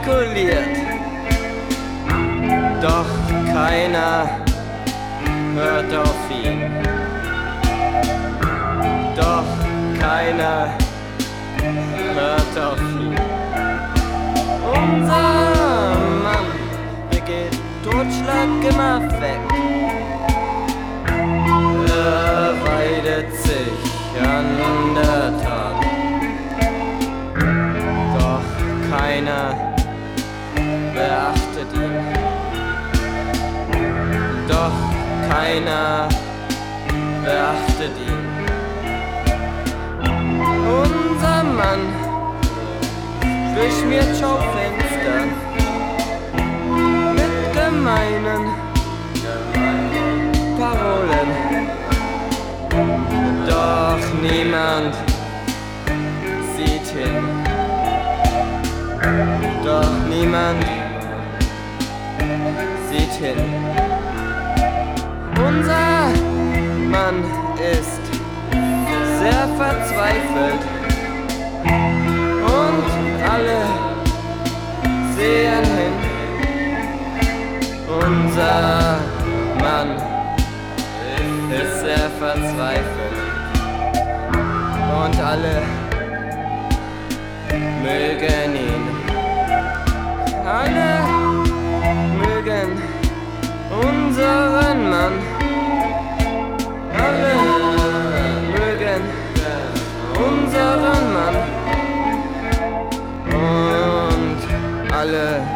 artikuliert, doch keiner hört auf ihn. Doch keiner hört auf ihn. Unser Mann begeht Totschlag immer weg. Er weidet sich an der Tat. Doch keiner beachtet ihn. Doch keiner beachtet ihn. Unser Mann durchschmiert Schaufenster mit gemeinen Parolen. Doch niemand sieht hin. Doch niemand sieht hin. Unser Mann ist sehr verzweifelt und alle sehen hin. Unser Mann ist sehr verzweifelt und alle mögen ihn. Alle mögen unseren Mann. Alle mögen unseren Mann. Und alle